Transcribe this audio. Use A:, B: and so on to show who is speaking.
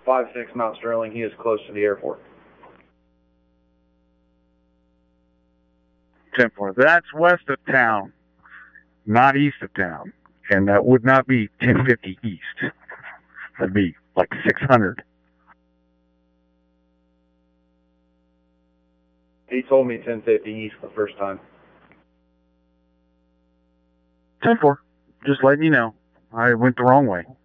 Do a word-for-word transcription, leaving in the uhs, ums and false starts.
A: five six Mount Sterling. He is close to the airport.
B: ten four. That's west of town, not east of town. And that would not be ten fifty east. That'd be like six hundred.
A: He told me ten fifty east the first time.
B: ten four. Just letting you know. I went the wrong way.